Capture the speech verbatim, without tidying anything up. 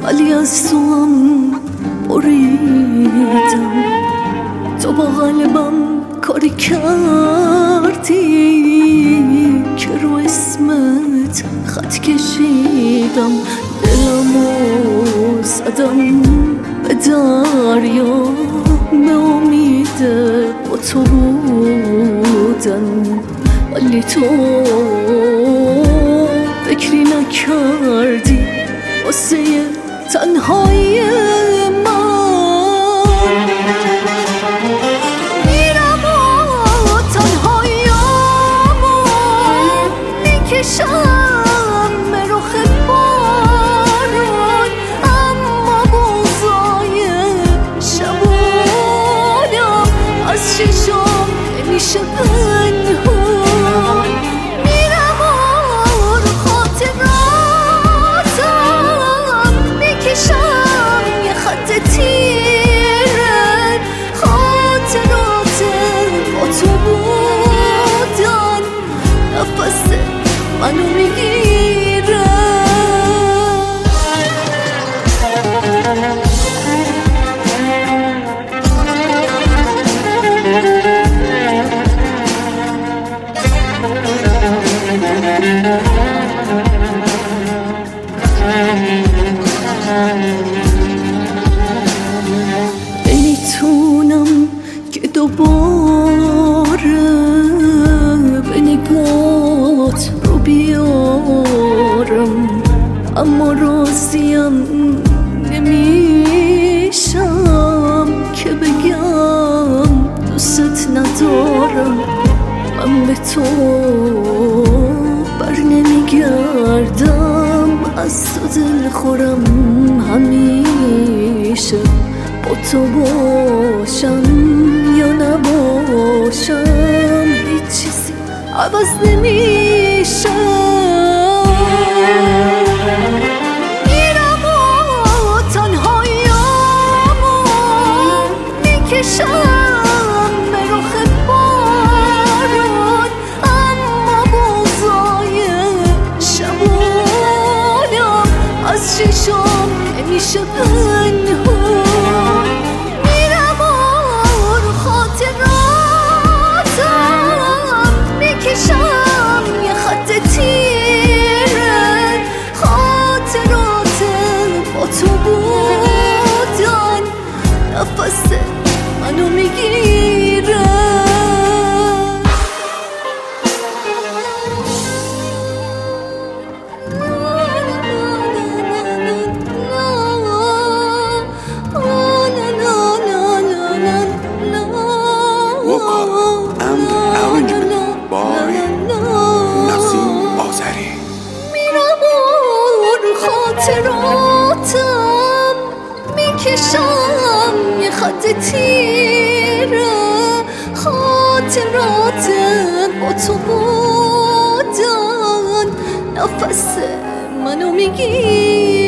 ولی از تو هم بریدم. تو با قلبم کاری کردی که رو اسمت خط کشیدم. دلمو زدم به دریا به امید با تو بودن، ولی تو فکری نکردی واسه تنهایی من. میرم و تنهاییامو میکشم به رخ بارون، اما بغضای شبانم از چشم نمیشه پنهون. میرم و رو خاطراتم میکشم یه خط تیره، خاطرات با تو بودن نفس منو میگیره. نمیتونم که دوباره به نگات رو بیارم، اما راضیم نمیشم که بگم دوست ندارم. من به تو بر نمیگردم، از تو دل خورم همیشه. با تو باشم یا نباشم هیچ چیزی عوض نمیشه. میرم و تنهاییامو میکشم به رخ بارون، اما بغضای شبانم از چشم نمیشه پنهون. میرم و رو خاطراتم میکشم یه خط تیره، خاطرات با تو بودن نفس منو میگیره. خاطراتم میکشم یه خط تیره، خاطرات با تو بودن نفس منو میگی.